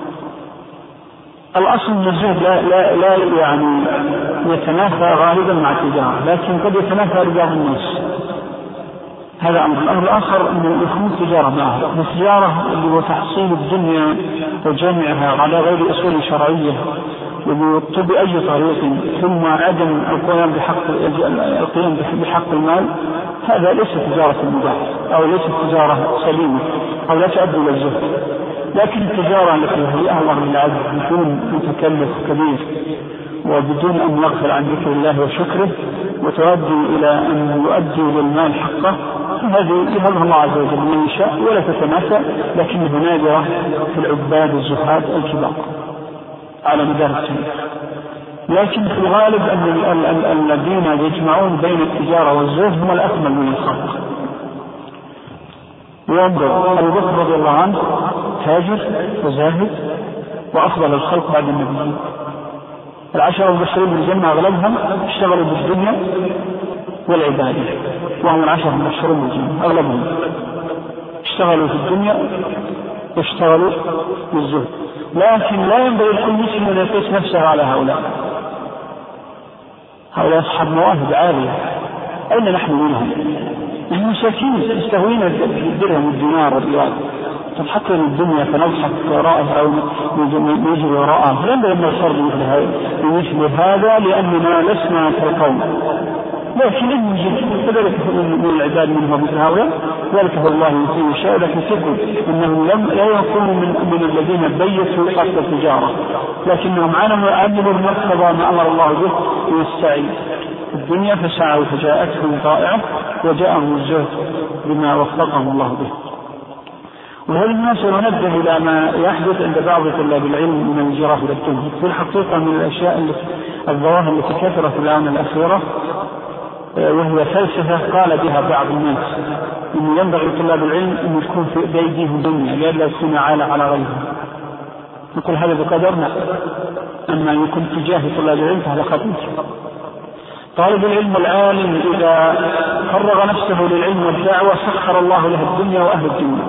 الأصل من الزهد لا, لا, لا يعني يتنافى غالبا مع التجارة، لكن قد يتنافى رجال الناس. هذا أمر. الأمر الآخر أن يكون تجارة معها، التجارة اللي هو تحصيل الدنيا وجمعها على غير أصول شرعية وبأي طريق، ثم عدم القيام بحق القيام بحق المال، هذا ليس تجارة مباح أو ليس تجارة سليمة أو لا تؤدي إلى الزهد. لكن التجارة التي هي أمر من العبد بدون متكلف كبير وبدون أن يغفل عن ذكر الله وشكره وتؤدي إلى أن يؤدي للمال حقه، هذه يهبها الله عز وجل من يشاء ولا تتناسى، لكنه نادرة في العباد الزهاد الكبار على مدار السنة. لكن في الغالب أن الذين يجمعون بين التجارة والزهد هم الأكمل من الخلق، وينظر أبو بكر رضي الله عنه تاجر وزاهد وأفضل الخلق بعد النبي. العشرة المبشرين بالجنة أغلبهم اشتغلوا بالدنيا والعبادة، وهم العشرة المبشرين بالجنة أغلبهم اشتغلوا في الدنيا واشتغلوا بالزهد. لكن لا ينبغي لكل مسلم أن يقيس نفسه على هؤلاء. هؤلاء أصحاب مواهب عالية، أين نحن منهم؟ نحن مساكين تستهوينا الدرهم والدينار والريال، تضحكنا الدنيا فنضحك وراءها أو نجري وراءها. فلن نغتر بمثل هذا لأننا لسنا كالقوم، لكن إن يوجد كذلك من العباد منهم مثل هؤلاء، ذلك هو الله يطيع الشيء. لكن تكون إنهم لم لا يكونوا من, من الذين بيتوا قصد التجارة، لكنهم عملوا المرتضى ما أمر الله به من السعي في الدنيا، فسعوا فجاءتهم طائعة وجاءهم الزهد بما وفقهم الله به. وهذه المناسبة ننبه إلى ما يحدث عند بعض طلاب العلم من الانجراف إلى الدنيا. في الحقيقة من الأشياء الظواهر التي كثرت في الآونة الأخيرة وهي فلسفة قال بها بعض الناس إنه ينبغي لطلاب العلم أن يكون في بأيديهم دنيا لئلا يكون عالة على غيرهم. نقول هذا بقدرنا، أما أن يكون تجاه طلاب العلم فهذا خطير. طالب العلم العالم إذا فرغ نفسه للعلم والدعوة سخر الله له الدنيا وأهل الدنيا،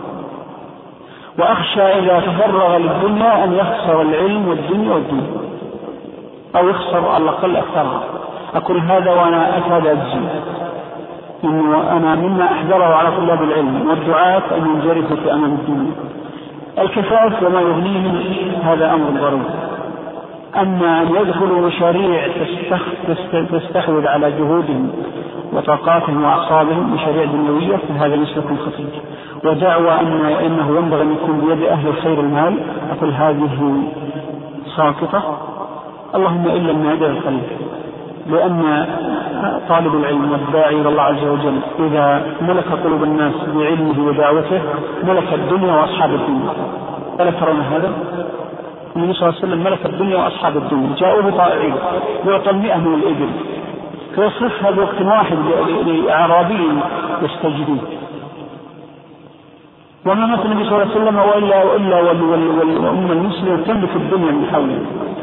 وأخشى إذا تفرغ للدنيا أن يخسر العلم والدنيا والدنيا أو يخسر على الأقل أكثرها. أقول هذا وأنا أكاد أجزم إنه أنا مما أحذره على طلاب العلم والدعاة أن ينجرفوا في أمام الدنيا. الكفاف وما يغنيهم هذا أمر ضروري، أما أن يدخلوا مشاريع تستحوذ على جهودهم وطاقاتهم وأعصابهم مشاريع دنيوية فهذا مسلك خطير. ودعوى أن إنه ينبغي أن يكون بيد أهل الخير المال، أقول هذه ساقطة اللهم إلا النادر القلب، لأن طالب العلم والداعي إلى الله عز وجل إذا ملك قلوب الناس بعلمه ودعوته ملك الدنيا وأصحاب الدنيا. ألا ترون هذا؟ النبي صلى الله عليه وسلم ملك الدنيا وأصحاب الدنيا، جاءوه طائعين يعطى المئة من الإبل فيصرفها بوقت واحد لأعرابي يستجدون. وما مثل النبي صلى الله عليه وسلم وإلا وإلا والأمة المسلمة تملك الدنيا من حوله.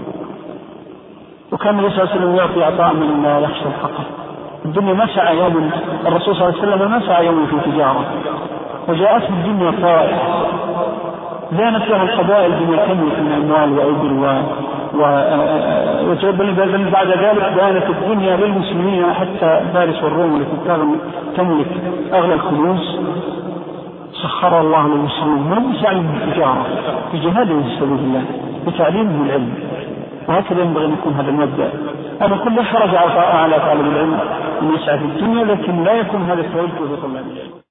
وكان النبي صلى الله عليه وسلم يعطي عطاء من لا يخشى الفقر. الدنيا ما سعى يوم، الرسول صلى الله عليه وسلم ما سعى يوم في تجارة، وجاءته الدنيا طائعة زانت له القبائل بما تملك من أموال وأبل وجبل بعد ذلك بانت الدنيا للمسلمين حتى فارس والروم التي تملك أغلى الكنوز سخر الله للمسلمين من سعي التجارة في جهاد في سبيل الله بتعليمه العلم. وهكذا ينبغي أن يكون هذا المبدأ. أنا كل حرج على طالب العلم أن يسعى في الدنيا، لكن لا يكون هذا التوجه لطلاب العلم.